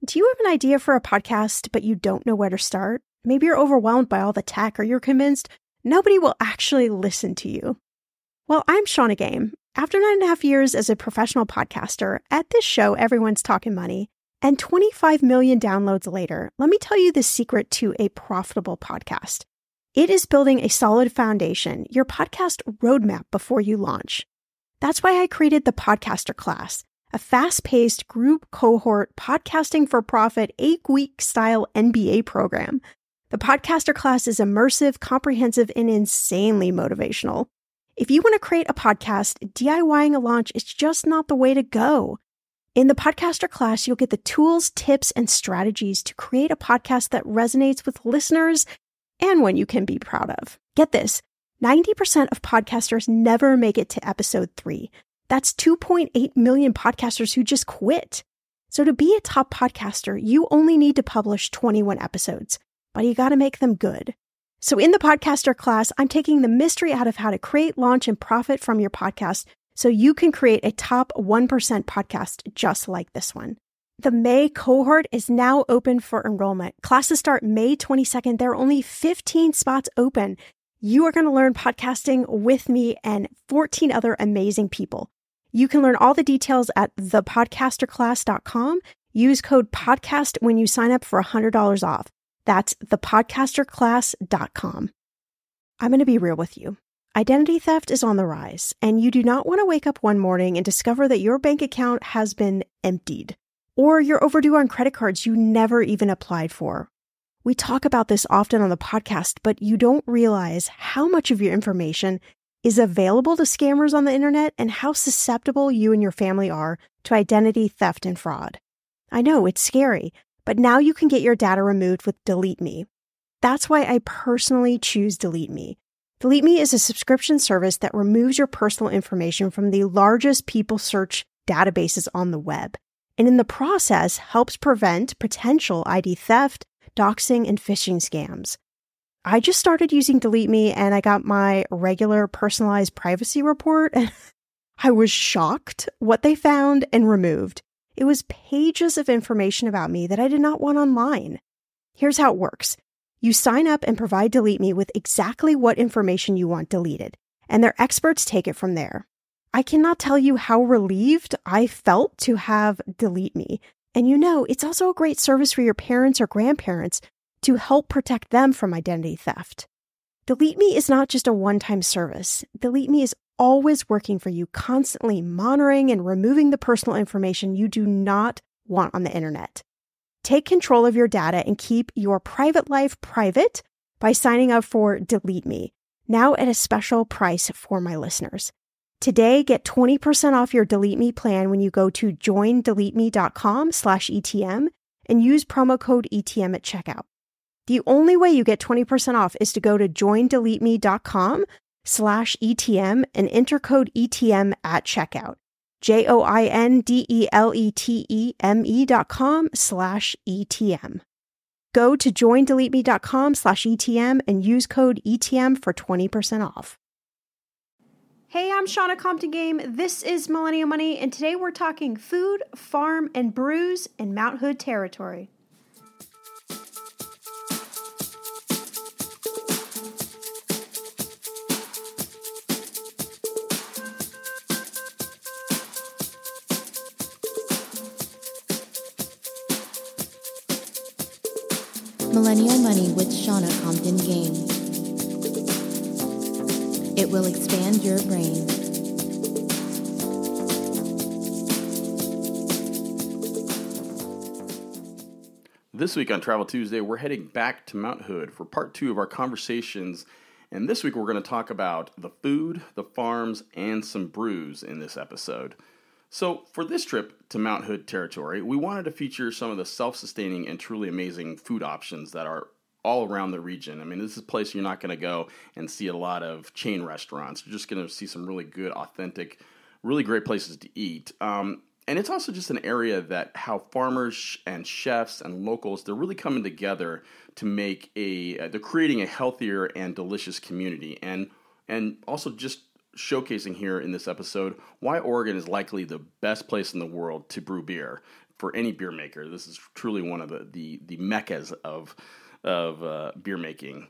Do you have an idea for a podcast, but you don't know where to start? Maybe you're overwhelmed by all the tech, or you're convinced nobody will actually listen to you. Well, I'm Shauna Game. After 9.5 years as a professional podcaster, at this show, everyone's talking money, and 25 million downloads later, let me tell you the secret to a profitable podcast. It is building a solid foundation, your podcast roadmap before you launch. That's why I created the Podcaster Class, a fast-paced group cohort podcasting for profit 8-week style MBA program. The Podcaster Class is immersive, comprehensive, and insanely motivational. If you want to create a podcast, DIYing a launch is just not the way to go. In the Podcaster Class, you'll get the tools, tips, and strategies to create a podcast that resonates with listeners and one you can be proud of. Get this, 90% of podcasters never make it to episode 3. That's 2.8 million podcasters who just quit. So to be a top podcaster, you only need to publish 21 episodes, but you got to make them good. So in the Podcaster Class, I'm taking the mystery out of how to create, launch, and profit from your podcast so you can create a top 1% podcast just like this one. The May cohort is now open for enrollment. Classes start May 22nd. There are only 15 spots open. You are going to learn podcasting with me and 14 other amazing people. You can learn all the details at thepodcasterclass.com. Use code PODCAST when you sign up for $100 off. That's thepodcasterclass.com. I'm going to be real with you. Identity theft is on the rise, and you do not want to wake up one morning and discover that your bank account has been emptied, or you're overdue on credit cards you never even applied for. We talk about this often on the podcast, but you don't realize how much of your information is available to scammers on the internet and how susceptible you and your family are to identity theft and fraud. I know it's scary, but now you can get your data removed with Delete Me. That's why I personally choose Delete Me. Delete Me is a subscription service that removes your personal information from the largest people search databases on the web, and in the process helps prevent potential ID theft, doxing, and phishing scams. I just started using Delete Me and I got my regular personalized privacy report and I was shocked what they found and removed. It was pages of information about me that I did not want online. Here's how it works. You sign up and provide Delete Me with exactly what information you want deleted, and their experts take it from there. I cannot tell you how relieved I felt to have Delete Me. And it's also a great service for your parents or grandparents to help protect them from identity theft. Delete Me is not just a one-time service. Delete Me is always working for you, constantly monitoring and removing the personal information you do not want on the internet. Take control of your data and keep your private life private by signing up for Delete Me, now at a special price for my listeners. Today, get 20% off your Delete Me plan when you go to joindeleteme.com/ETM and use promo code ETM at checkout. The only way you get 20% off is to go to joindeleteme.com/ETM and enter code ETM at checkout. joindeleteme.com/ETM. Go to joindeleteme.com/ETM and use code ETM for 20% off. Hey, I'm Shauna Compton Game. This is Millennial Money, and today we're talking food, farm, and brews in Mount Hood territory. Millennial Money with Shauna Compton Game. It will expand your brain. This week on Travel Tuesday, we're heading back to Mount Hood for part 2 of our conversations. And this week, we're going to talk about the food, the farms, and some brews in this episode. So for this trip to Mount Hood territory, we wanted to feature some of the self-sustaining and truly amazing food options that are all around the region. I mean, this is a place you're not going to go and see a lot of chain restaurants. You're just going to see some really good, authentic, really great places to eat. And it's also just an area that how farmers and chefs and locals, they're really coming together to make they're creating a healthier and delicious community. And also just showcasing here in this episode why Oregon is likely the best place in the world to brew beer. for any beer maker. This is truly one of the meccas of beer making.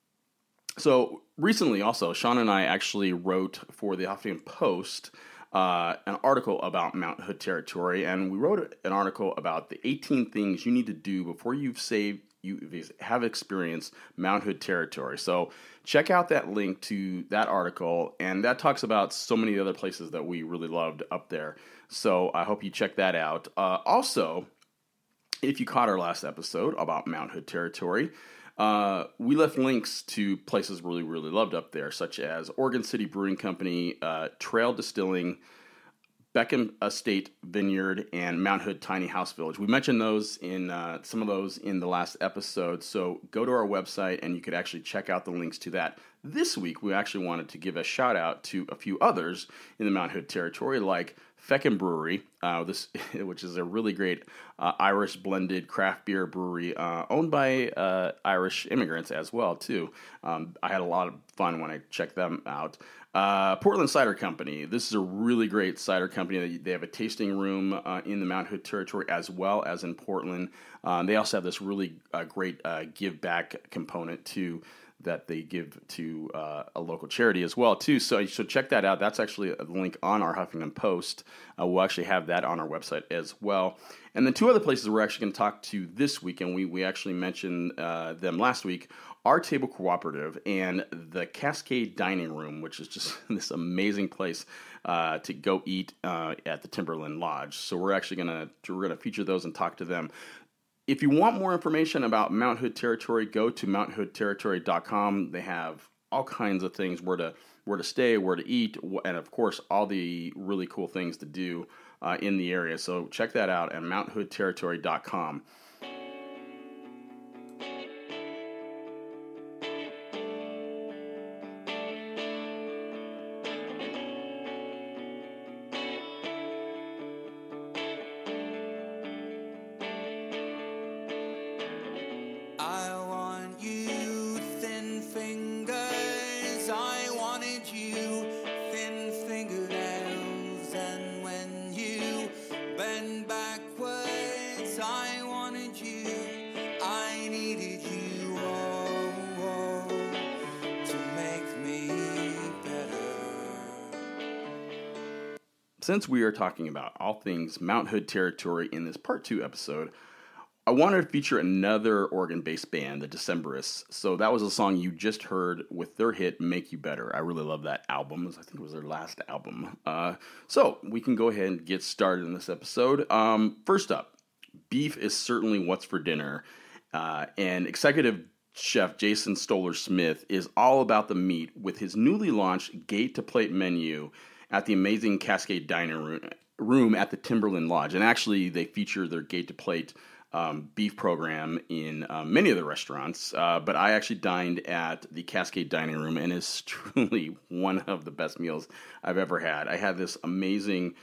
So recently also, Sean and I actually wrote for the Huffington Post an article about Mount Hood territory, and we wrote an article about the 18 things you need to do before you have experienced Mount Hood territory. So check out that link to that article, and that talks about so many other places that we really loved up there. So I hope you check that out. Also, if you caught our last episode about Mount Hood territory, we left links to places we really loved up there, such as Oregon City Brewing Company, Trail Distilling, Beckham Estate Vineyard, and Mount Hood Tiny House Village. We mentioned those in some of those in the last episode, so go to our website and you could actually check out the links to that. This week, we actually wanted to give a shout out to a few others in the Mount Hood territory, like Feckin Brewery, which is a really great Irish blended craft beer brewery owned by Irish immigrants as well, too. I had a lot of fun when I checked them out. Portland Cider Company. This is a really great cider company. They have a tasting room in the Mount Hood territory as well as in Portland. They also have this really great give back component too that they give to a local charity as well too. So check that out. That's actually a link on our Huffington Post. We'll actually have that on our website as well. And then two other places we're actually going to talk to this week, and we actually mentioned them last week, Our Table Cooperative and the Cascade Dining Room, which is just this amazing place to go eat at the Timberland Lodge. So we're actually going to feature those and talk to them. If you want more information about Mount Hood Territory, go to mounthoodterritory.com. They have all kinds of things, where to stay, where to eat, and of course, all the really cool things to do in the area. So check that out at mounthoodterritory.com. Since we are talking about all things Mount Hood territory in this part 2 episode, I wanted to feature another Oregon-based band, the Decemberists. So that was a song you just heard with their hit, Make You Better. I really love that album. I think it was their last album. So we can go ahead and get started in this episode. First up, beef is certainly what's for dinner. And executive chef Jason Stoller Smith is all about the meat with his newly launched Gate to Plate menu at the amazing Cascade Dining Room at the Timberland Lodge. And actually, they feature their Gate to Plate beef program in many of the restaurants. But I actually dined at the Cascade Dining Room, and it's truly one of the best meals I've ever had. I had this amazing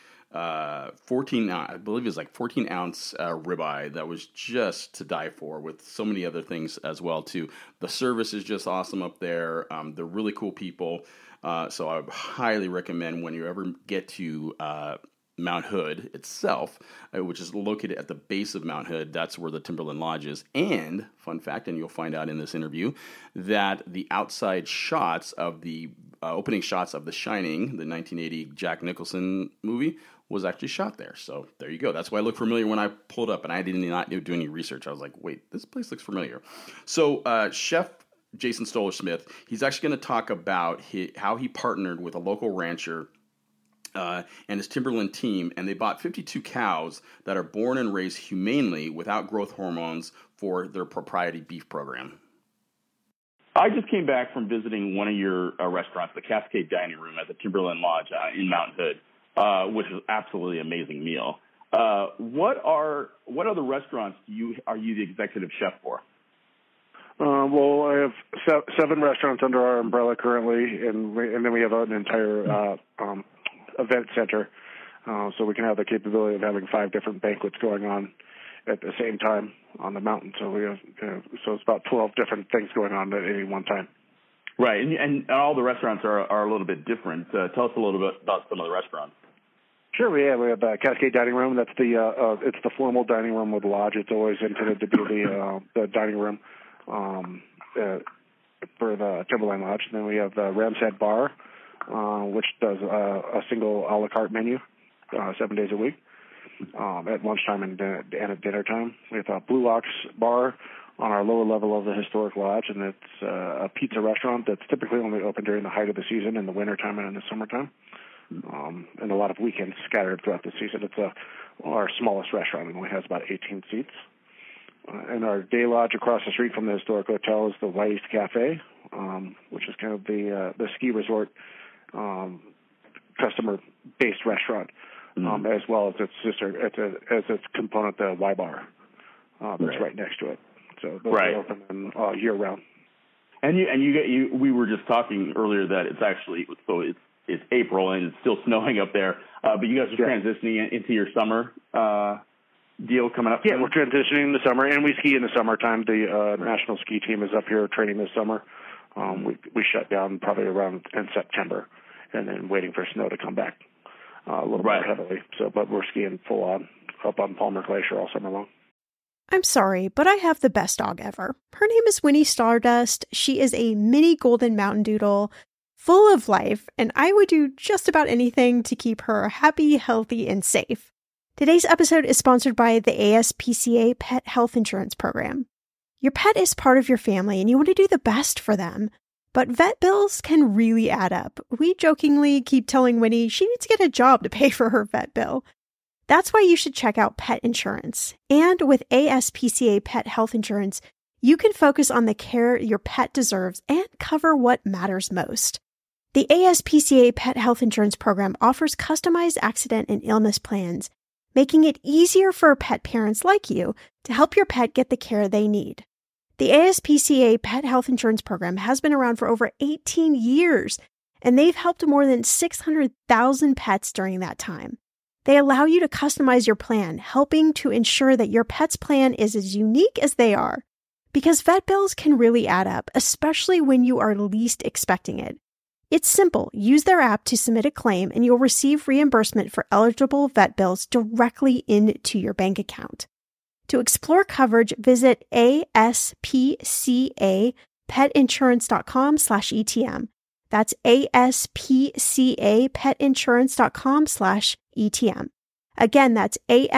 14-ounce ribeye that was just to die for, with so many other things as well, too. The service is just awesome up there. They're really cool people. So I highly recommend when you ever get to Mount Hood itself, which is located at the base of Mount Hood. That's where the Timberland Lodge is. And, fun fact, and you'll find out in this interview, that the outside shots of the opening shots of The Shining, the 1980 Jack Nicholson movie, was actually shot there. So there you go. That's why I looked familiar when I pulled up, and I did not do any research. I was like, wait, this place looks familiar. So Chef Jason Stoller Smith, he's actually going to talk about how he partnered with a local rancher and his Timberland team, and they bought 52 cows that are born and raised humanely without growth hormones for their proprietary beef program. I just came back from visiting one of your restaurants, the Cascade Dining Room at the Timberland Lodge in Mount Hood, which is absolutely amazing meal. What other restaurants are you the executive chef for? Well, I have 7 restaurants under our umbrella currently, and then we have an entire event center, so we can have the capability of having 5 different banquets going on at the same time on the mountain. So we have, so it's about 12 different things going on at any one time. Right, and all the restaurants are a little bit different. Tell us a little bit about some of the restaurants. Sure, we have the Cascade Dining Room. That's it's the formal dining room of the lodge. It's always intended to be the dining room for the Timberline Lodge. And then we have the Ram's Head Bar, which does a single a la carte menu 7 days a week at lunchtime and at dinner time. We have a Blue Ox Bar on our lower level of the historic lodge, and it's a pizza restaurant that's typically only open during the height of the season in the wintertime and in the summertime. And a lot of weekends scattered throughout the season. It's our smallest restaurant. It only has about 18 seats. And our day lodge across the street from the historic hotel is the White East Cafe, which is kind of the ski resort customer-based restaurant, as well as its sister, as its component, the Y Bar, that's right next to it. So those are open year round. And we were just talking earlier that it's actually it's April and it's still snowing up there, but you guys are transitioning into your summer deal coming up. Yeah, we're transitioning in the summer, and we ski in the summertime. The national ski team is up here training this summer. We shut down probably around in September, and then waiting for snow to come back a little more heavily. So, but we're skiing full on up on Palmer Glacier all summer long. I'm sorry, but I have the best dog ever. Her name is Winnie Stardust. She is a mini golden mountain doodle, full of life, and I would do just about anything to keep her happy, healthy, and safe. Today's episode is sponsored by the ASPCA Pet Health Insurance Program. Your pet is part of your family and you want to do the best for them, but vet bills can really add up. We jokingly keep telling Winnie she needs to get a job to pay for her vet bill. That's why you should check out pet insurance. And with ASPCA Pet Health Insurance, you can focus on the care your pet deserves and cover what matters most. The ASPCA Pet Health Insurance Program offers customized accident and illness plans, making it easier for pet parents like you to help your pet get the care they need. The ASPCA Pet Health Insurance Program has been around for over 18 years, and they've helped more than 600,000 pets during that time. They allow you to customize your plan, helping to ensure that your pet's plan is as unique as they are. Because vet bills can really add up, especially when you are least expecting it. It's simple. Use their app to submit a claim and you'll receive reimbursement for eligible vet bills directly into your bank account. To explore coverage, visit aspcapetinsurance.com/ETM. That's aspcapetinsurance.com/ETM. Again, that's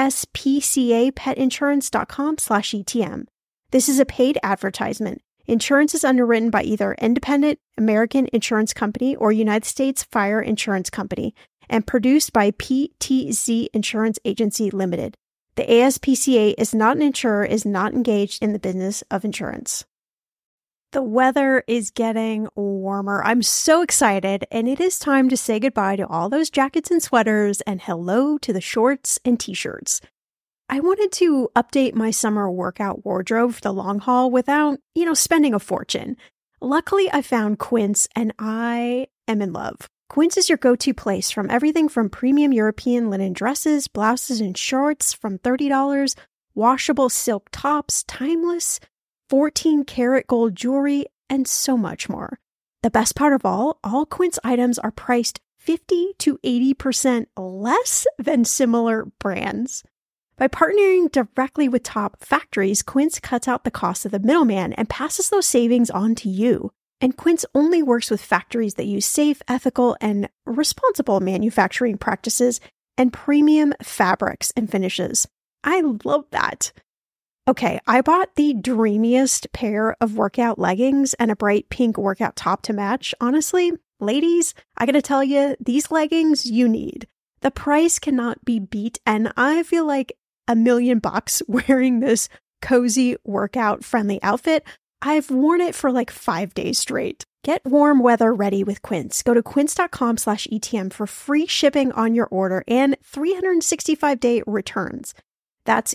aspcapetinsurance.com/ETM. This is a paid advertisement. Insurance is underwritten by either Independent American Insurance Company or United States Fire Insurance Company and produced by PTZ Insurance Agency Limited. The ASPCA is not an insurer, is not engaged in the business of insurance. The weather is getting warmer. I'm so excited, and it is time to say goodbye to all those jackets and sweaters and hello to the shorts and t-shirts. I wanted to update my summer workout wardrobe for the long haul without, spending a fortune. Luckily, I found Quince and I am in love. Quince is your go-to place from everything from premium European linen dresses, blouses, and shorts from $30, washable silk tops, timeless, 14-karat gold jewelry, and so much more. The best part of all Quince items are priced 50 to 80% less than similar brands. By partnering directly with top factories, Quince cuts out the cost of the middleman and passes those savings on to you. And Quince only works with factories that use safe, ethical, and responsible manufacturing practices and premium fabrics and finishes. I love that. Okay, I bought the dreamiest pair of workout leggings and a bright pink workout top to match. Honestly, ladies, I gotta tell you, these leggings you need. The price cannot be beat, and I feel like $1 million wearing this cozy workout friendly outfit. I've worn it for like 5 days straight. Get warm weather ready with Quince. Go to quince.com/ETM for free shipping on your order and 365-day returns. That's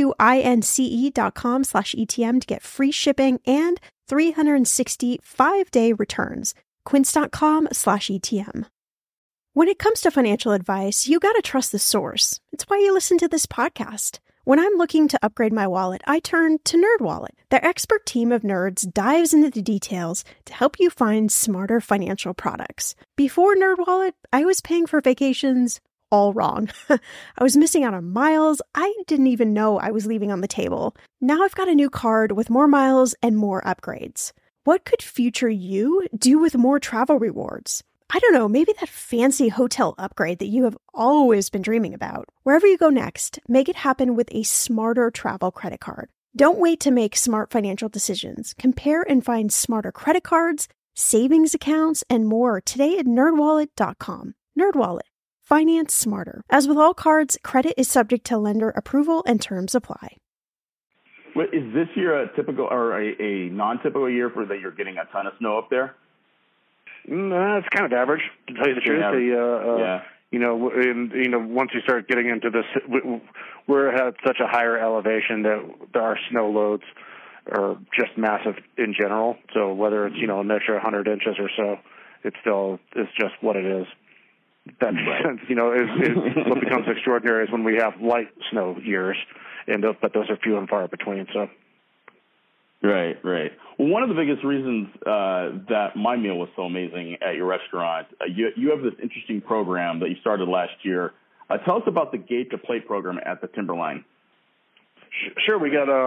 QUINCE.com/ETM to get free shipping and 365-day returns. Quince.com/ETM. When it comes to financial advice, you gotta trust the source. It's why you listen to this podcast. When I'm looking to upgrade my wallet, I turn to NerdWallet. Their expert team of nerds dives into the details to help you find smarter financial products. Before NerdWallet, I was paying for vacations all wrong. I was missing out on miles I didn't even know I was leaving on the table. Now I've got a new card with more miles and more upgrades. What could future you do with more travel rewards? I don't know, maybe that fancy hotel upgrade that you have always been dreaming about. Wherever you go next, make it happen with a smarter travel credit card. Don't wait to make smart financial decisions. Compare and find smarter credit cards, savings accounts, and more today at nerdwallet.com. NerdWallet. Finance smarter. As with all cards, credit is subject to lender approval and terms apply. Is this year a typical or a non-typical year for that you're getting a ton of snow up there? It's kind of average, to tell you the truth. Once you start getting into this, we're at such a higher elevation that our snow loads are just massive in general. So whether it's, an extra 100 inches or so, it's just what it is. That makes sense. What becomes extraordinary is when we have light snow years, but those are few and far between. So. Right. Well, one of the biggest reasons that my meal was so amazing at your restaurant, you have this interesting program that you started last year. Tell us about the Gate to Plate program at the Timberline. Sure.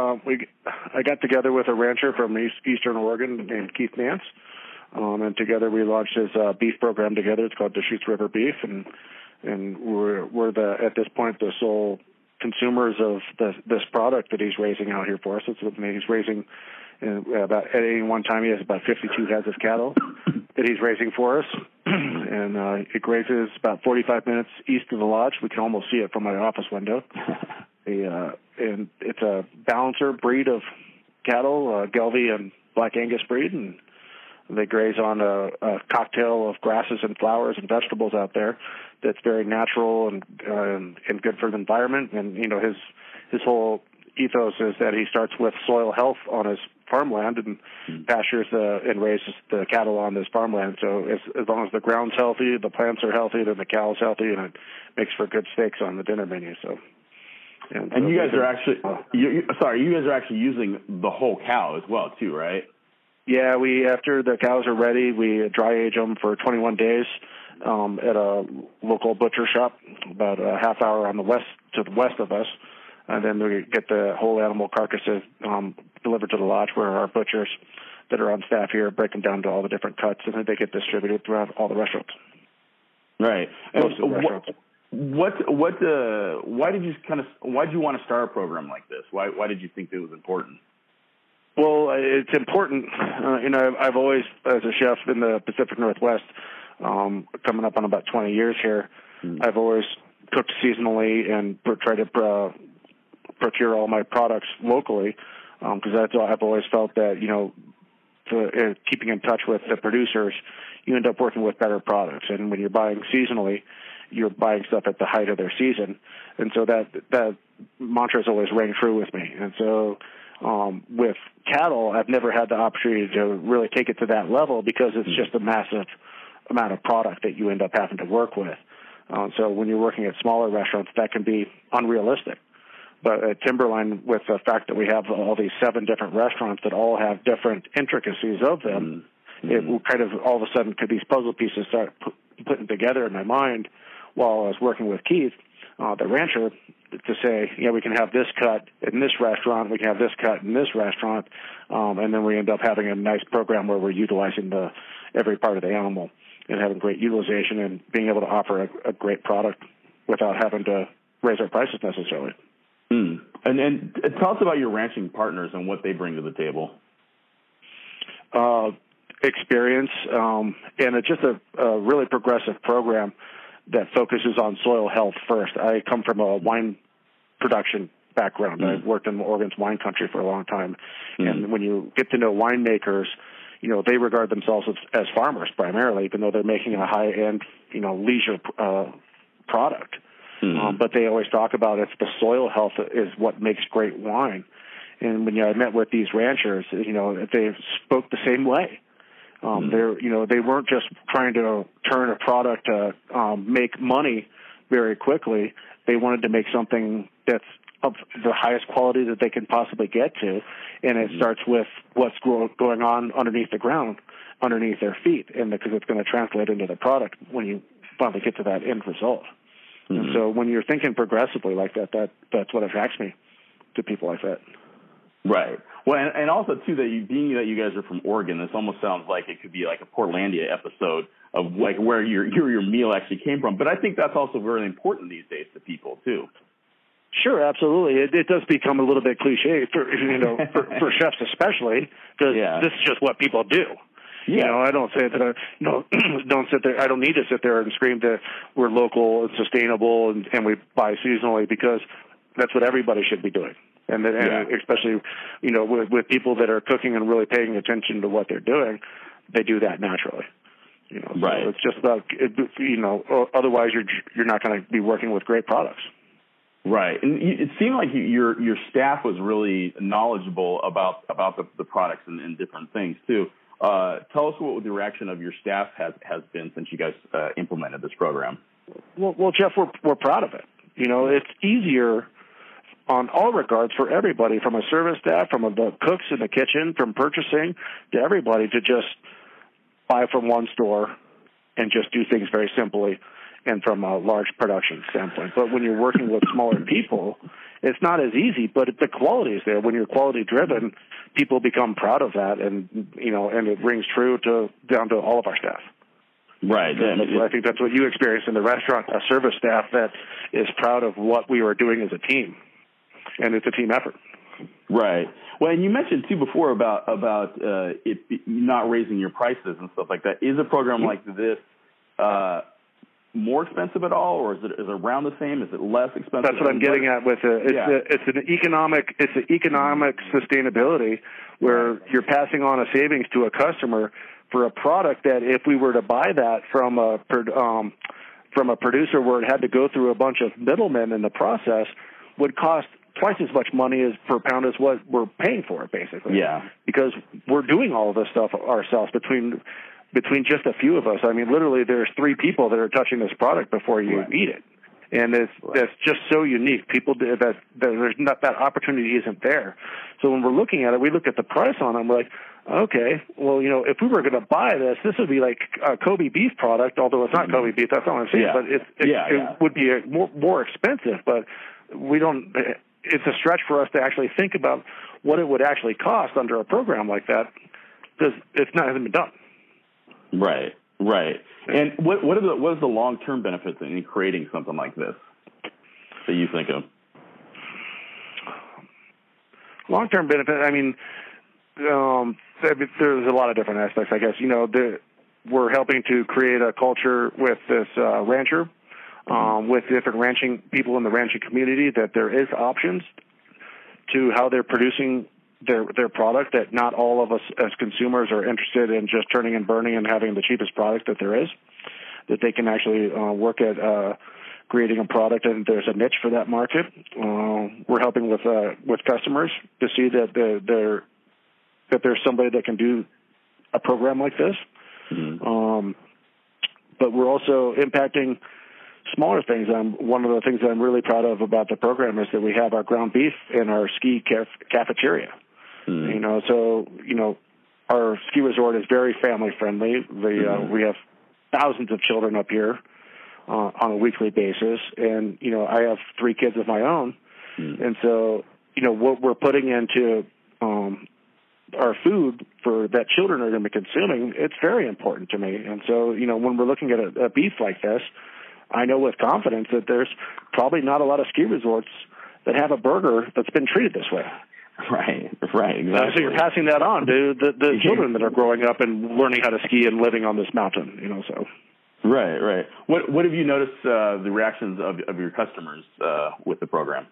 I got together with a rancher from Eastern Oregon named Keith Nance, and together we launched his beef program together. It's called Deschutes River Beef, and we're at this point the sole consumers of this product that he's raising out here for us. It's what he's raising at any one time. He has about 52 heads of cattle that he's raising for us, and it grazes about 45 minutes east of the lodge. We can almost see it from my office window. And it's a balancer breed of cattle, Gelbvieh and Black Angus breed, and they graze on a cocktail of grasses and flowers and vegetables out there that's very natural and good for the environment. And his whole ethos is that he starts with soil health on his farmland and pastures and raises the cattle on this farmland. So as long as the ground's healthy, the plants are healthy, then the cow's healthy, and it makes for good steaks on the dinner menu. So. And you guys are actually you guys are actually using the whole cow as well too, right? Yeah, after the cows are ready, we dry age them for 21 days at a local butcher shop, about a half hour to the west of us, and then we get the whole animal carcasses delivered to the lodge, where our butchers that are on staff here break them down to all the different cuts, and then they get distributed throughout all the restaurants. Right. Most of the restaurants. Why did you want to start a program like this? Why did you think it was important? Well, it's important. I've always, as a chef in the Pacific Northwest, coming up on about 20 years here, I've always cooked seasonally and tried to procure all my products locally, because I've always felt that, keeping in touch with the producers, you end up working with better products. And when you're buying seasonally, you're buying stuff at the height of their season. And so that mantra has always rang true with me. And so with cattle, I've never had the opportunity to really take it to that level, because it's just a massive amount of product that you end up having to work with. So when you're working at smaller restaurants, that can be unrealistic. But at Timberline, with the fact that we have all these 7 different restaurants that all have different intricacies of them, it will kind of all of a sudden could these puzzle pieces start putting together in my mind while I was working with Keith, the rancher, to say, we can have this cut in this restaurant, we can have this cut in this restaurant, and then we end up having a nice program where we're utilizing every part of the animal and having great utilization and being able to offer a great product without having to raise our prices necessarily. And tell us about your ranching partners and what they bring to the table. Experience, and it's just a really progressive program that focuses on soil health first. I come from a wine production background. I've worked in Oregon's wine country for a long time. And when you get to know winemakers, they regard themselves as farmers primarily, even though they're making a high-end, leisure product. But they always talk about it's the soil health is what makes great wine. And when I met with these ranchers, they spoke the same way. They weren't just trying to turn a product to make money very quickly. They wanted to make something that's of the highest quality that they can possibly get to, and it starts with what's going on underneath the ground, underneath their feet, and because it's going to translate into the product when you finally get to that end result. And so when you're thinking progressively like that, that's what attracts me to people like that. Right. Well, and also too that being that you guys are from Oregon, this almost sounds like it could be like a Portlandia episode of like where your meal actually came from. But I think that's also very important these days to people too. Sure, absolutely. It does become a little bit cliche for for chefs especially, because this is just what people do. Yeah. I don't say that don't sit there. I don't need to sit there and scream that we're local and sustainable and we buy seasonally, because that's what everybody should be doing. And especially, with people that are cooking and really paying attention to what they're doing, they do that naturally. Right. So it's just about, otherwise you're not going to be working with great products. Right, and it seemed like your staff was really knowledgeable about the products and different things too. Tell us what the reaction of your staff has been since you guys implemented this program. Well, Jeff, we're proud of it. It's easier on all regards for everybody, from a service staff, from the cooks in the kitchen, from purchasing to everybody, to just buy from one store and just do things very simply and from a large production standpoint. But when you're working with smaller people, it's not as easy, but the quality is there. When you're quality driven, people become proud of that, and and it rings true down to all of our staff. Right. I think that's what you experience in the restaurant, a service staff that is proud of what we are doing as a team, and it's a team effort. Right. Well, and you mentioned too before about it not raising your prices and stuff like that. Is a program like this more expensive at all, or is it around the same? Is it less expensive? That's what I'm getting at with it. It's an economic sustainability where you're passing on a savings to a customer for a product that, if we were to buy that from a producer where it had to go through a bunch of middlemen in the process, would cost twice as much money as per pound as what we're paying for it, basically. Yeah. Because we're doing all of this stuff ourselves between just a few of us. I mean, literally, there's 3 people that are touching this product before you eat it, and it's just so unique. People that there's not, that opportunity isn't there. So when we're looking at it, we look at the price on them. We're like, okay, well, if we were going to buy this would be like a Kobe beef product, although it's not Kobe beef. That's not what I'm saying. But it would be more expensive. But we don't. It's a stretch for us to actually think about what it would actually cost under a program like that, because hasn't been done. Right. And what is the long-term benefits in creating something like this that you think of? Long-term benefit, I mean, there's a lot of different aspects, I guess. We're helping to create a culture with this rancher, with different ranching people in the ranching community, that there is options to how they're producing their product, that not all of us as consumers are interested in just turning and burning and having the cheapest product that there is, that they can actually work at creating a product, and there's a niche for that market. We're helping with customers to see that there's somebody that can do a program like this. Mm-hmm. But we're also impacting smaller things. One of the things that I'm really proud of about the program is that we have our ground beef in our ski cafeteria. Mm-hmm. Our ski resort is very family friendly. We have thousands of children up here on a weekly basis, and I have 3 kids of my own, and so what we're putting into our food for that children are going to be consuming, it's very important to me. And so when we're looking at a beef like this, I know with confidence that there's probably not a lot of ski resorts that have a burger that's been treated this way. Right, exactly. So you're passing that on to the children that are growing up and learning how to ski and living on this mountain, so. Right. What have you noticed the reactions of your customers with the program?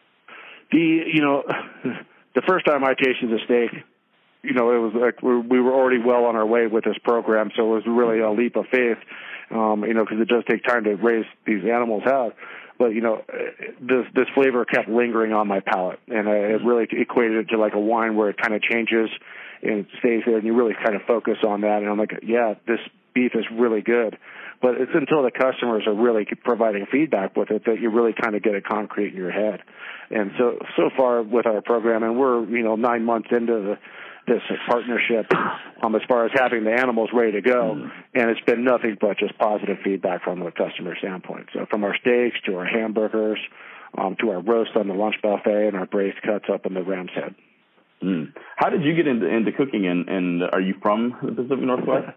The first time I tasted the steak, it was like we were already well on our way with this program, so it was really a leap of faith, because it does take time to raise these animals out. But, this flavor kept lingering on my palate, and it really equated it to like a wine where it kind of changes and it stays there, and you really kind of focus on that. And I'm like, yeah, this beef is really good. But it's until the customers are really providing feedback with it that you really kind of get it concrete in your head. And so far with our program, and we're, 9 months into this partnership as far as having the animals ready to go, and it's been nothing but just positive feedback from the customer standpoint. So from our steaks to our hamburgers, to our roast on the lunch buffet and our braised cuts up in the Ram's Head. How did you get into cooking, and are you from the Pacific Northwest?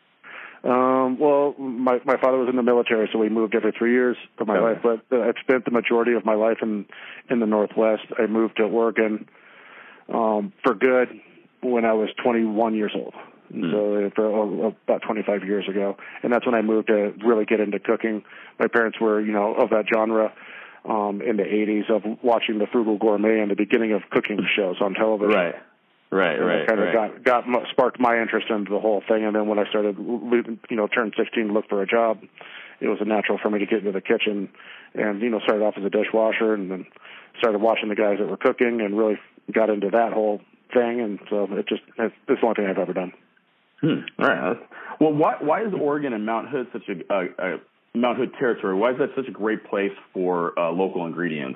Well, my father was in the military, so we moved every 3 years of my life. But I've spent the majority of my life in the Northwest. I moved to Oregon for good when I was 21 years old. So for about 25 years ago, and that's when I moved to really get into cooking. My parents were, of that genre in the 80s of watching the Frugal Gourmet and the beginning of cooking shows on television. Right. Kind of sparked my interest into the whole thing, and then when I started, turned 16 to look for a job, it was a natural for me to get into the kitchen, and started off as a dishwasher, and then started watching the guys that were cooking, and really got into that whole thing, and so it's the only thing I've ever done. All right. Well, why is Oregon and Mount Hood such a Mount Hood territory? Why is that such a great place for local ingredients?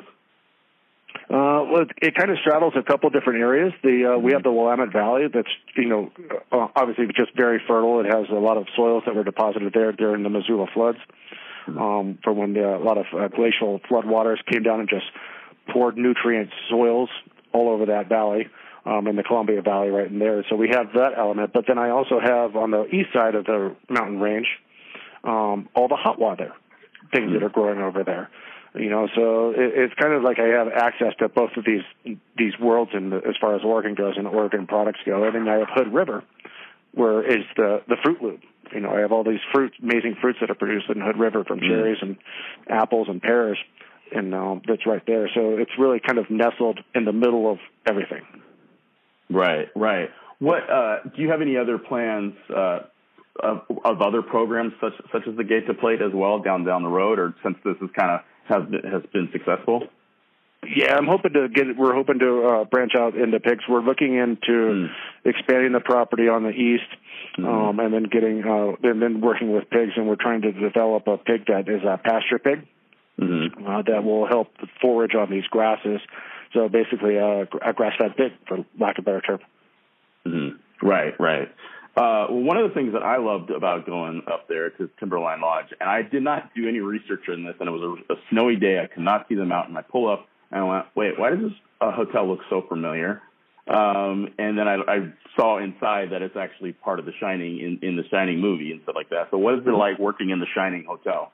Well, it kind of straddles a couple different areas. We have the Willamette Valley that's, obviously just very fertile. It has a lot of soils that were deposited there during the Missoula floods, for when a lot of glacial floodwaters came down and just poured nutrient soils all over that valley, in the Columbia Valley right in there. So we have that element. But then I also have on the east side of the mountain range, all the hot water things that are growing over there. So it's kind of like I have access to both of these worlds as far as Oregon goes and Oregon products go. And then I have Hood River, where is the Fruit Loop. I have all these amazing fruits that are produced in Hood River, from cherries and apples and pears, and that's right there. So it's really kind of nestled in the middle of everything. Right. What do you have any other plans of other programs such as the Gate to Plate as well down the road, or since this is kind of has been successful? Yeah, we're hoping to branch out into pigs. We're looking into expanding the property on the east, and then working with pigs, and we're trying to develop a pig that is a pasture pig that will help forage on these grasses. So basically a grass-fed pig, for lack of a better term. Right. One of the things that I loved about going up there to Timberline Lodge, and I did not do any research on this, and it was a snowy day. I could not see the mountain. I pull up, and I went, wait, why does this hotel look so familiar? And then I saw inside that it's actually part of The Shining in The Shining movie and stuff like that. So what is it like working in The Shining hotel?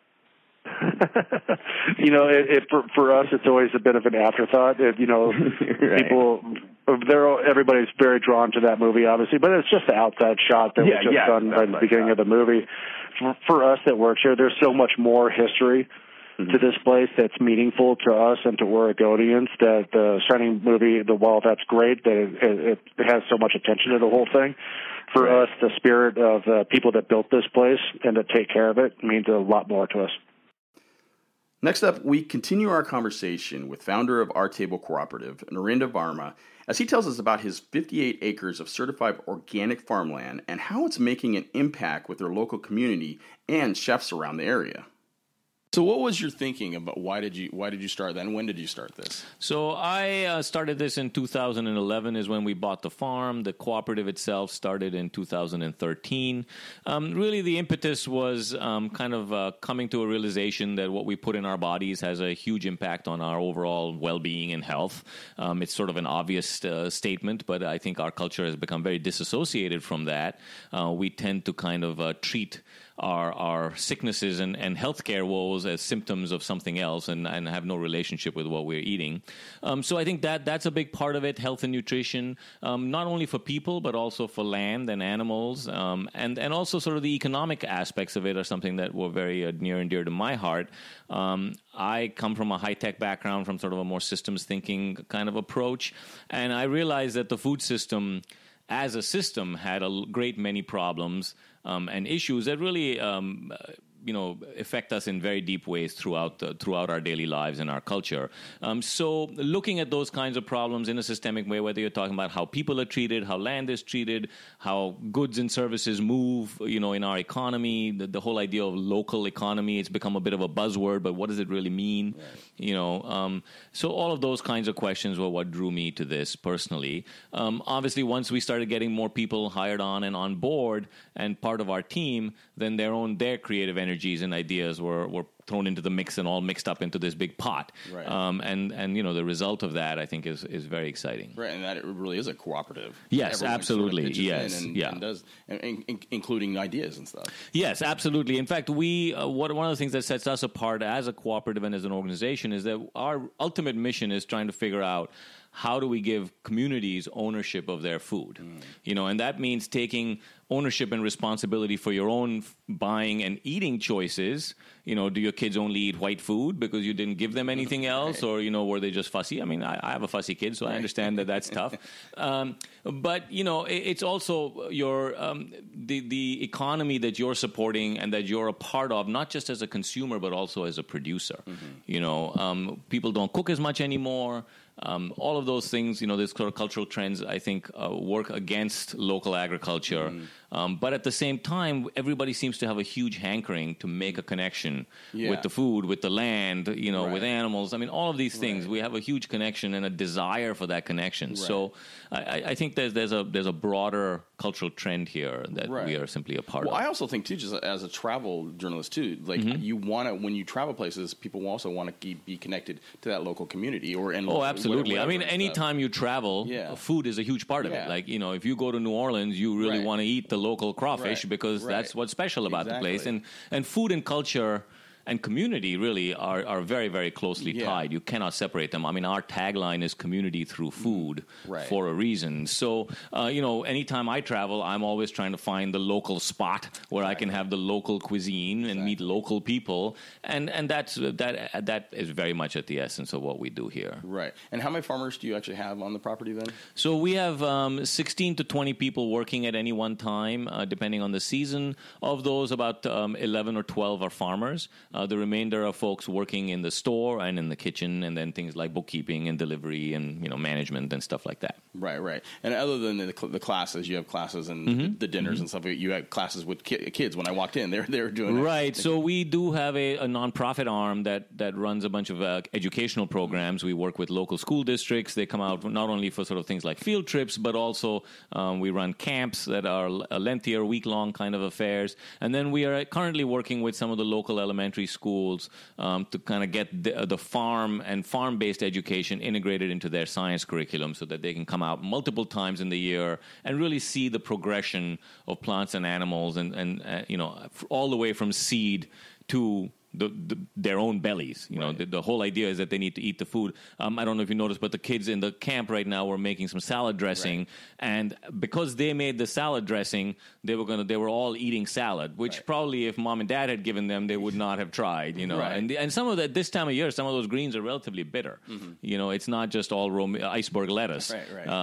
For us, it's always a bit of an afterthought. People, everybody's very drawn to that movie, obviously, but it's just the outside shot that was just done right at the beginning of the movie. For us that works here, there's so much more history to this place that's meaningful to us and to Oregonians that the Shining movie, while that's great, that it has so much attention to the whole thing. For us, the spirit of the people that built this place and to take care of it means a lot more to us. Next up, we continue our conversation with founder of Our Table Cooperative, Narinder Varma, as he tells us about his 58 acres of certified organic farmland and how it's making an impact with their local community and chefs around the area. So what was your thinking about why did you start that, and when did you start this? So I started this in 2011 is when we bought the farm. The cooperative itself started in 2013. Really the impetus was coming to a realization that what we put in our bodies has a huge impact on our overall well-being and health. It's sort of an obvious statement, but I think our culture has become very disassociated from that. We tend to kind of treat our sicknesses and healthcare woes as symptoms of something else and have no relationship with what we're eating. So I think that's a big part of it, health and nutrition, not only for people, but also for land and animals. And also sort of the economic aspects of it are something that were very near and dear to my heart. I come from a high-tech background, from sort of a more systems thinking kind of approach. And I realized that the food system as a system had a great many problems and issues that really affect us in very deep ways throughout our daily lives and our culture. So looking at those kinds of problems in a systemic way, whether you're talking about how people are treated, how land is treated, how goods and services move, in our economy, the whole idea of local economy, it's become a bit of a buzzword, but what does it really mean? Right. So all of those kinds of questions were what drew me to this personally. Obviously, once we started getting more people hired on and on board and part of our team, then their creative energies and ideas were thrown into the mix and all mixed up into this big pot. Right. And the result of that, I think, is very exciting. Right, and that it really is a cooperative. Yes, everyone absolutely. Sort of yes, and does, including ideas and stuff. Yes, absolutely. In fact, one of the things that sets us apart as a cooperative and as an organization is that our ultimate mission is trying to figure out how do we give communities ownership of their food? And that means taking ownership and responsibility for your own buying and eating choices. Do your kids only eat white food because you didn't give them anything else? Right. Or, were they just fussy? I mean, I have a fussy kid, so I understand that that's tough. But, it's also your the economy that you're supporting and that you're a part of, not just as a consumer, but also as a producer. Mm-hmm. People don't cook as much anymore. All of those things, these sort of cultural trends, I think, work against local agriculture. But at the same time, everybody seems to have a huge hankering to make a connection with the food, with the land, with animals. I mean, all of these things, we have a huge connection and a desire for that connection. Right. So I think there's a broader cultural trend here that we are simply a part of. Well, I also think, too, just as a travel journalist, too, like you want to, when you travel places, people also want to be connected to that local community. Absolutely. I mean, anytime you travel, food is a huge part of it. Like, if you go to New Orleans, you really want to eat the local crawfish because that's what's special about the place. And food and culture and community really are very, very closely tied. You cannot separate them. I mean, our tagline is community through food for a reason. So, anytime I travel, I'm always trying to find the local spot where I can have the local cuisine and meet local people. And that is very much at the essence of what we do here. Right. And how many farmers do you actually have on the property then? So we have 16 to 20 people working at any one time, depending on the season. Of those, about 11 or 12 are farmers. The remainder are folks working in the store and in the kitchen, and then things like bookkeeping and delivery and management and stuff like that. Right. And other than the classes, you have classes and the dinners and stuff. You had classes with kids. When I walked in, they were doing right. So we do have a nonprofit arm that runs a bunch of educational programs. We work with local school districts. They come out not only for sort of things like field trips, but also we run camps that are lengthier, week-long kind of affairs. And then we are currently working with some of the local elementary schools to kind of get the farm and farm-based education integrated into their science curriculum so that they can come out multiple times in the year and really see the progression of plants and animals and all the way from seed to their own bellies. The whole idea is that they need to eat the food. I don't know if you noticed, but the kids in the camp right now were making some salad dressing, and because they made the salad dressing, they were all eating salad, which probably if mom and dad had given them, they would not have tried. And some of that this time of year, some of those greens are relatively bitter. It's not just all iceberg lettuce.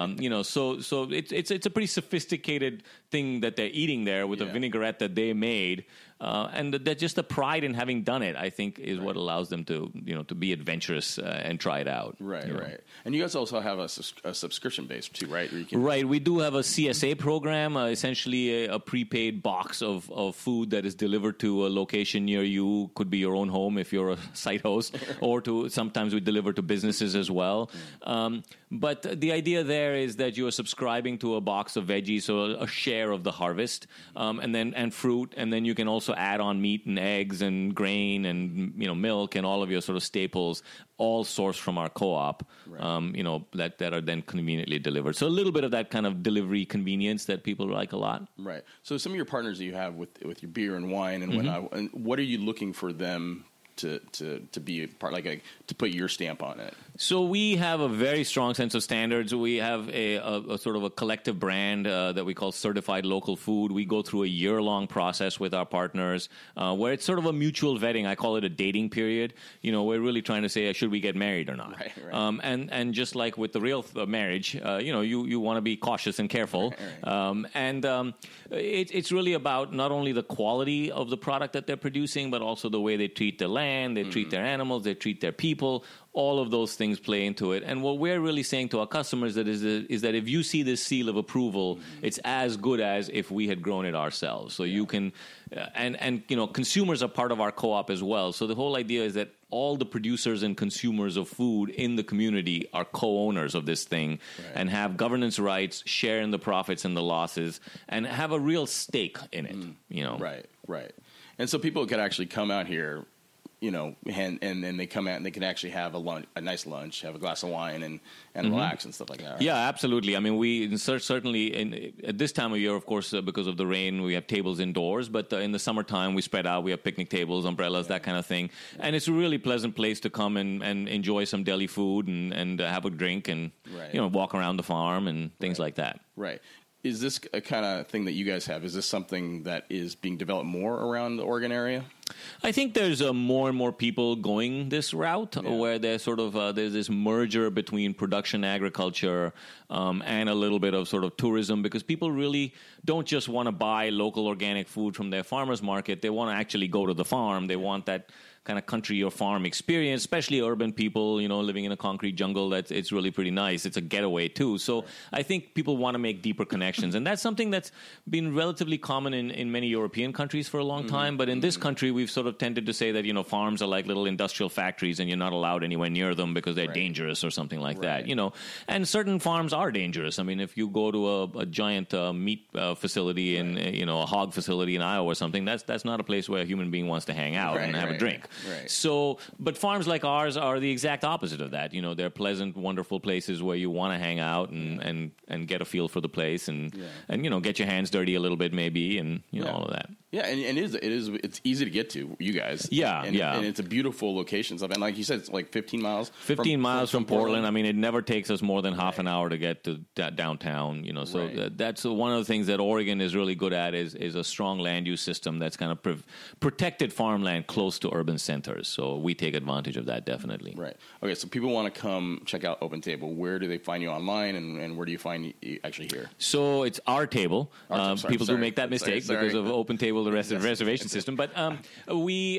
So it's a pretty sophisticated thing that they're eating there with a vinaigrette that they made. And that just the pride in having done it, I think, is what allows them to be adventurous and try it out. Right. And you guys also have a subscription base too, right? Right. We do have a CSA program, essentially a prepaid box of food that is delivered to a location near you. Could be your own home if you're a site host, or sometimes we deliver to businesses as well. But the idea there is that you are subscribing to a box of veggies, so a share of the harvest, and fruit, and then you can also add on meat and eggs and grain and milk and all of your sort of staples, all sourced from our co-op, that are then conveniently delivered. So a little bit of that kind of delivery convenience that people like a lot. Right. So some of your partners that you have with your beer and wine and whatnot, and what are you looking for them to be a part, to put your stamp on it? So we have a very strong sense of standards. We have a sort of a collective brand that we call Certified Local Food. We go through a year-long process with our partners where it's sort of a mutual vetting. I call it a dating period. We're really trying to say, should we get married or not? Right. And just like with the real marriage, you want to be cautious and careful. Right. It's really about not only the quality of the product that they're producing, but also the way they treat the land, they treat their animals, they treat their people. All of those things play into it. And what we're really saying to our customers is that if you see this seal of approval, it's as good as if we had grown it ourselves. So you can, and consumers are part of our co-op as well. So the whole idea is that all the producers and consumers of food in the community are co-owners of this thing and have governance rights, share in the profits and the losses, and have a real stake in it. Right. And so people could actually come out here, and then they come out and they can actually have a nice lunch, have a glass of wine, and relax and stuff like that. Right? Yeah, absolutely. I mean, we certainly at this time of year, of course, because of the rain, we have tables indoors. But in the summertime, we spread out. We have picnic tables, umbrellas, that kind of thing. And it's a really pleasant place to come and enjoy some deli food and have a drink and walk around the farm and things like that. Right. Is this a kind of thing that you guys have? Is this something that is being developed more around the Oregon area? I think there's more and more people going this route where there's sort of there's this merger between production agriculture and a little bit of sort of tourism, because people really don't just want to buy local organic food from their farmers market. They want to actually go to the farm. They want that kind of country or farm experience, especially urban people, living in a concrete jungle. It's really pretty nice. It's a getaway too. So I think people want to make deeper connections. And that's something that's been relatively common in many European countries for a long time. But in this country, we've sort of tended to say that, farms are like little industrial factories and you're not allowed anywhere near them because they're dangerous or something like that, And certain farms are dangerous. I mean, if you go to a giant meat facility in, a hog facility in Iowa or something, that's not a place where a human being wants to hang out and have a drink. Right. So, but farms like ours are the exact opposite of that. They're pleasant, wonderful places where you want to hang out and get a feel for the place and get your hands dirty a little bit maybe and all of that. Yeah, and it's easy to get to, you guys. Yeah, and it's a beautiful location. And like you said, it's like 15 miles. 15 miles from Portland. I mean, it never takes us more than half an hour to get to downtown. So that's one of the things that Oregon is really good at is a strong land use system that's kind of protected farmland close to urban centers. So we take advantage of that definitely. Right. Okay. So people want to come check out Open Table. Where do they find you online, and where do you find you actually here? So it's Our Table. People do make that mistake because of Open Table, the reservation system. But we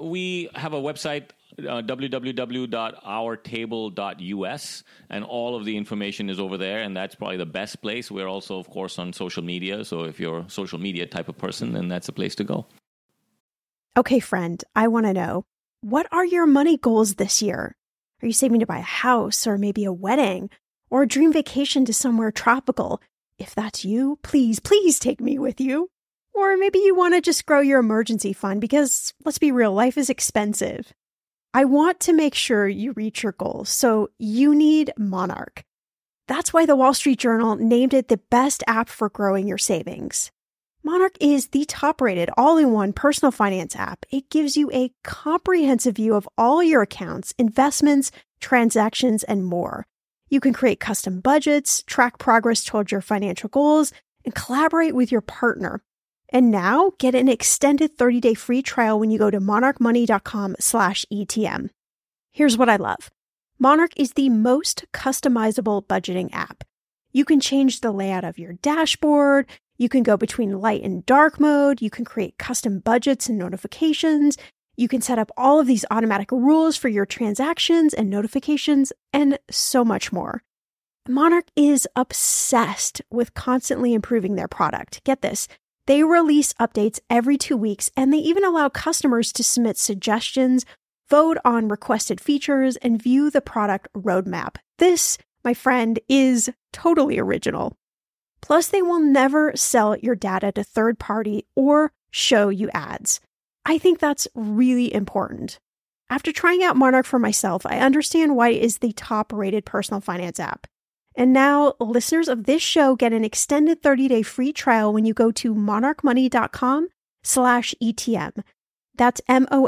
have a website, www.ourtable.us, and all of the information is over there, and that's probably the best place. We're also, of course, on social media, so if you're a social media type of person, then that's a place to go. Okay, friend, I want to know, what are your money goals this year? Are you saving to buy a house or maybe a wedding or a dream vacation to somewhere tropical? If that's you, please take me with you. Or maybe you want to just grow your emergency fund because, let's be real, life is expensive. I want to make sure you reach your goals, so you need Monarch. That's why the Wall Street Journal named it the best app for growing your savings. Monarch is the top-rated all-in-one personal finance app. It gives you a comprehensive view of all your accounts, investments, transactions, and more. You can create custom budgets, track progress towards your financial goals, and collaborate with your partner. And now, get an extended 30-day free trial when you go to monarchmoney.com/ETM. Here's what I love. Monarch is the most customizable budgeting app. You can change the layout of your dashboard. You can go between light and dark mode. You can create custom budgets and notifications. You can set up all of these automatic rules for your transactions and notifications, and so much more. Monarch is obsessed with constantly improving their product. Get this. They release updates every 2 weeks, and they even allow customers to submit suggestions, vote on requested features, and view the product roadmap. This, my friend, is totally original. Plus, they will never sell your data to third party or show you ads. I think that's really important. After trying out Monarch for myself, I understand why it is the top-rated personal finance app. And now, listeners of this show get an extended 30-day free trial when you go to monarchmoney.com/ETM. That's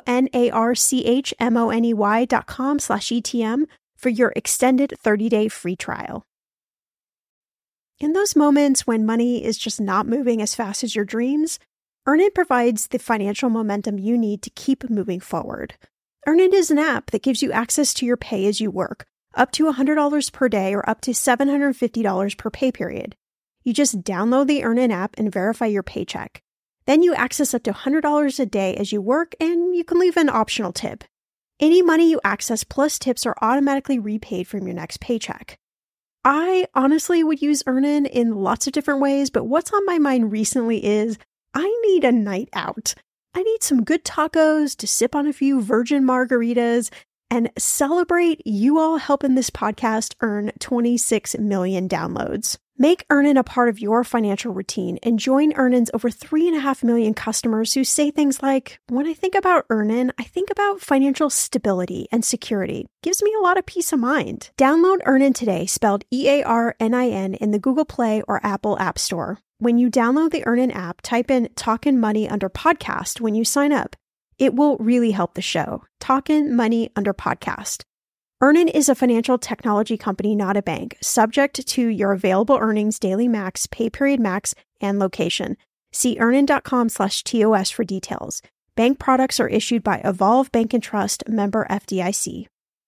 monarchmoney.com/ETM for your extended 30-day free trial. In those moments when money is just not moving as fast as your dreams, Earnin provides the financial momentum you need to keep moving forward. Earnin is an app that gives you access to your pay as you work, up to $100 per day or up to $750 per pay period. You just download the Earnin app and verify your paycheck. Then you access up to $100 a day as you work, and you can leave an optional tip. Any money you access plus tips are automatically repaid from your next paycheck. I honestly would use Earnin in lots of different ways, but what's on my mind recently is I need a night out. I need some good tacos to sip on a few virgin margaritas and celebrate you all helping this podcast earn 26 million downloads. Make Earnin a part of your financial routine and join Earnin's over 3.5 million customers who say things like, when I think about Earnin, I think about financial stability and security. Gives me a lot of peace of mind. Download Earnin today, spelled EARNIN, in the Google Play or Apple App Store. When you download the Earnin app, type in Talkin' Money under podcast when you sign up. It will really help the show. Talkin' Money under podcast. Earnin is a financial technology company, not a bank, subject to your available earnings, daily max, pay period max, and location. See earnin.com/TOS for details. Bank products are issued by Evolve Bank and Trust, member FDIC.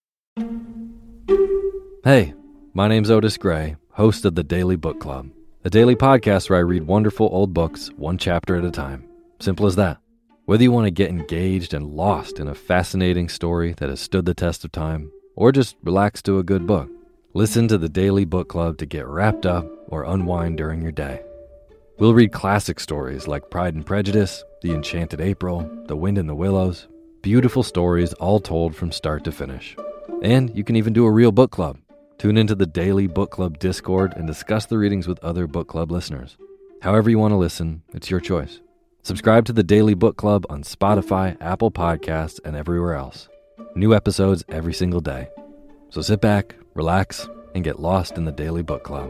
Hey, my name's Otis Gray, host of the Daily Book Club, a daily podcast where I read wonderful old books one chapter at a time. Simple as that. Whether you want to get engaged and lost in a fascinating story that has stood the test of time, or just relax to a good book, listen to the Daily Book Club to get wrapped up or unwind during your day. We'll read classic stories like Pride and Prejudice, The Enchanted April, The Wind in the Willows, beautiful stories all told from start to finish. And you can even do a real book club. Tune into the Daily Book Club Discord and discuss the readings with other book club listeners. However you want to listen, it's your choice. Subscribe to the Daily Book Club on Spotify, Apple Podcasts, and everywhere else. New episodes every single day. So sit back, relax, and get lost in the Daily Book Club.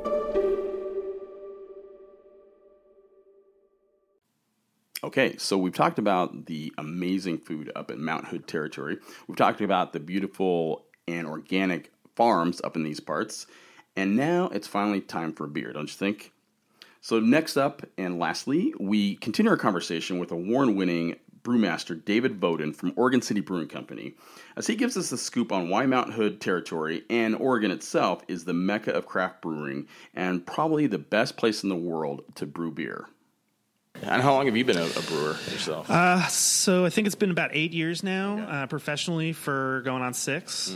Okay, so we've talked about the amazing food up in Mount Hood territory. We've talked about the beautiful and organic farms up in these parts. And now it's finally time for a beer, don't you think? So next up and lastly, we continue our conversation with award-winning brewmaster David Bowden from Oregon City Brewing Company, as he gives us the scoop on why Mount Hood territory and Oregon itself is the mecca of craft brewing and probably the best place in the world to brew beer. And how long have you been a brewer yourself? So I think it's been about 8 years now, professionally for going on 6.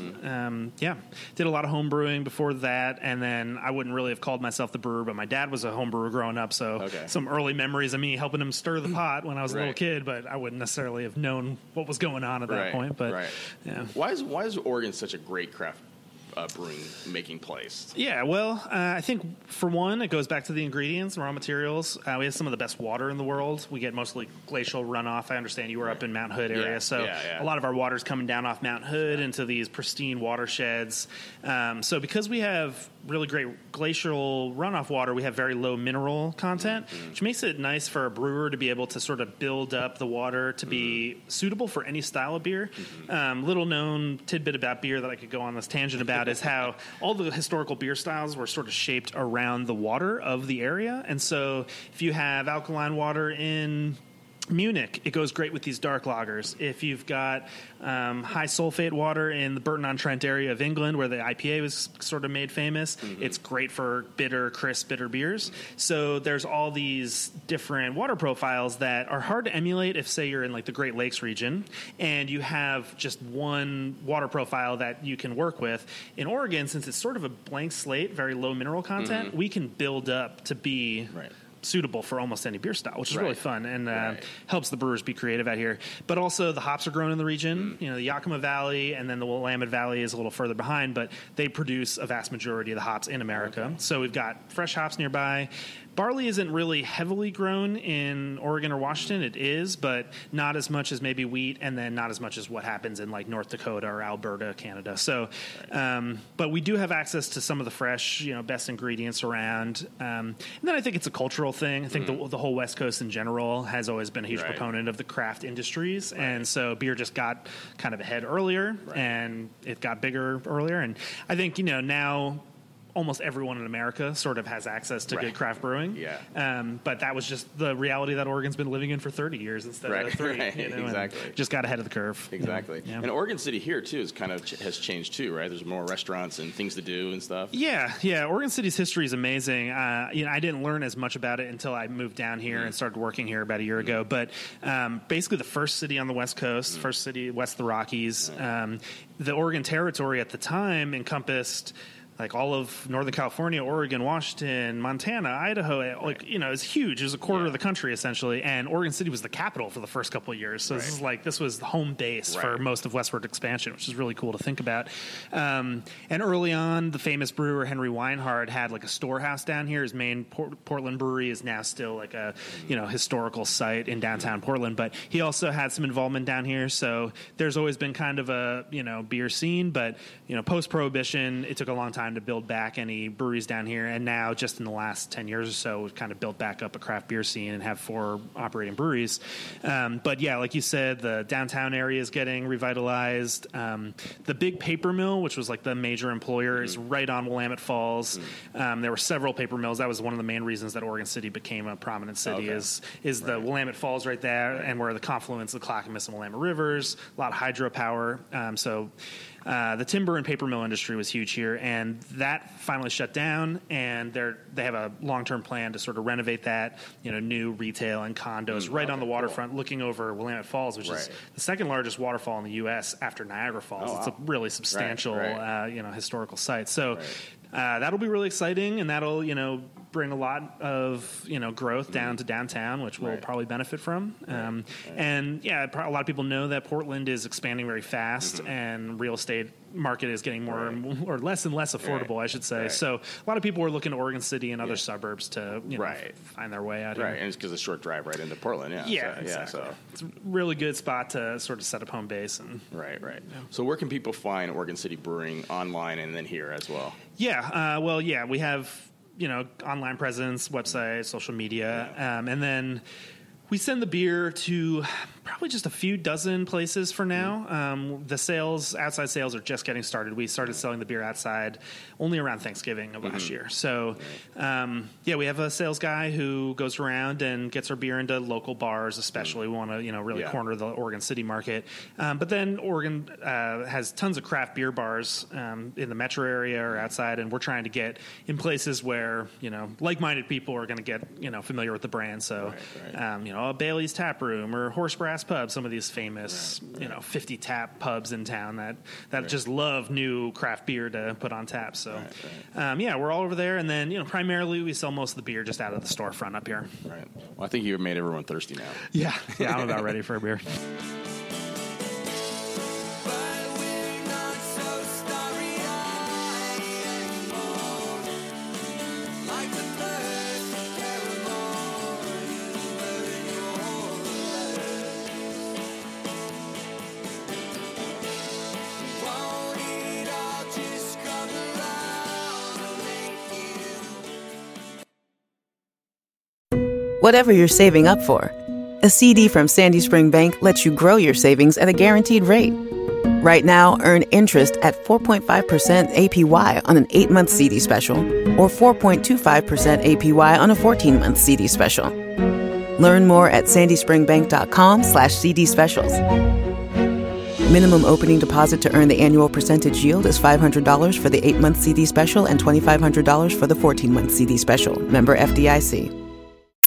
Did a lot of home brewing before that, and then I wouldn't really have called myself the brewer, but my dad was a home brewer growing up, so some early memories of me helping him stir the pot when I was a little kid, but I wouldn't necessarily have known what was going on at that point. But yeah. Why is Oregon such a great craft brewing making place? Yeah, well, I think for one, it goes back to the ingredients and raw materials. We have some of the best water in the world. We get mostly glacial runoff. I understand you were up in Mount Hood area, a lot of our water's coming down off Mount Hood into these pristine watersheds. So because we have really great glacial runoff water, we have very low mineral content, which makes it nice for a brewer to be able to sort of build up the water to be suitable for any style of beer. Little known tidbit about beer that I could go on this tangent about is how all the historical beer styles were sort of shaped around the water of the area. And so if you have alkaline water in Munich, it goes great with these dark lagers. If you've got high sulfate water in the Burton-on-Trent area of England, where the IPA was sort of made famous, it's great for bitter, crisp, bitter beers. So there's all these different water profiles that are hard to emulate if, say, you're in like the Great Lakes region and you have just one water profile that you can work with. In Oregon, since it's sort of a blank slate, very low mineral content, we can build up to be suitable for almost any beer style, which is really fun and helps the brewers be creative out here. But also the hops are grown in the region. You know, the Yakima Valley and then the Willamette Valley is a little further behind, but they produce a vast majority of the hops in America. So we've got fresh hops nearby. barley isn't really heavily grown in Oregon or Washington. It is, but not as much as maybe wheat, and then not as much as what happens in like North Dakota or Alberta, Canada. So, but we do have access to some of the fresh, best ingredients around. And then I think it's a cultural thing. I think the whole West Coast in general has always been a huge proponent of the craft industries, and so beer just got kind of ahead earlier, and it got bigger earlier. And I think now almost everyone in America sort of has access to good craft brewing. Yeah. But that was just the reality that Oregon's been living in for 30 years instead of 3. Exactly. Just got ahead of the curve. Exactly. And Oregon City here, too, is kind of has changed, too, right? There's more restaurants and things to do and stuff. Yeah. Oregon City's history is amazing. I didn't learn as much about it until I moved down here and started working here about a year ago. But basically the first city on the West Coast, first city west of the Rockies. The Oregon Territory at the time encompassed like all of Northern California, Oregon, Washington, Montana, Idaho, it's huge. It was a quarter of the country essentially, and Oregon City was the capital for the first couple of years. So this was the home base for most of westward expansion, which is really cool to think about. And early on, the famous brewer Henry Weinhard had like a storehouse down here. His main Portland brewery is now still like a historical site in downtown Portland, but he also had some involvement down here. So there's always been kind of a beer scene, but post Prohibition, it took a long time to build back any breweries down here, and now just in the last 10 years or so we've kind of built back up a craft beer scene and have 4 operating breweries. But yeah, like you said, the downtown area is getting revitalized. The big paper mill, which was like the major employer, is right on Willamette Falls. There were several paper mills. That was one of the main reasons that Oregon City became a prominent city. is the Willamette Falls right there, and where the confluence of the Clackamas and Willamette rivers, a lot of hydropower. The timber and paper mill industry was huge here, and that finally shut down, and they have a long-term plan to sort of renovate that, new retail and condos on the waterfront looking over Willamette Falls, which is the second largest waterfall in the U.S. after Niagara Falls. It's a really substantial, historical site. So that'll be really exciting, and that'll, bring a lot of, growth down to downtown, which we'll probably benefit from. And a lot of people know that Portland is expanding very fast, and real estate market is getting more or less and less affordable, I should say. So a lot of people are looking to Oregon City and other suburbs to find their way out here. Right, and it's because it's a short drive right into Portland. Exactly. So it's a really good spot to sort of set up home base. And So where can people find Oregon City Brewing online and then here as well? We have online presence, website, social media, and then we send the beer to probably just a few dozen places for now. The outside sales are just getting started. We started selling the beer outside only around Thanksgiving of last year. So, we have a sales guy who goes around and gets our beer into local bars, especially. We want to, really corner the Oregon City market. But then Oregon has tons of craft beer bars in the metro area or outside, and we're trying to get in places where, like-minded people are going to get, familiar with the brand. So, a Bailey's Tap Room or Horse Brass Pub, some of these famous, 50 tap pubs in town that just love new craft beer to put on tap. So, we're all over there. And then, primarily we sell most of the beer just out of the storefront up here. Right. Well, I think you've made everyone thirsty now. Yeah, I'm about ready for a beer. Whatever you're saving up for, a CD from Sandy Spring Bank lets you grow your savings at a guaranteed rate. Right now, earn interest at 4.5% APY on an 8-month CD special or 4.25% APY on a 14-month CD special. Learn more at sandyspringbank.com/CD specials. Minimum opening deposit to earn the annual percentage yield is $500 for the 8-month CD special and $2,500 for the 14-month CD special. Member FDIC.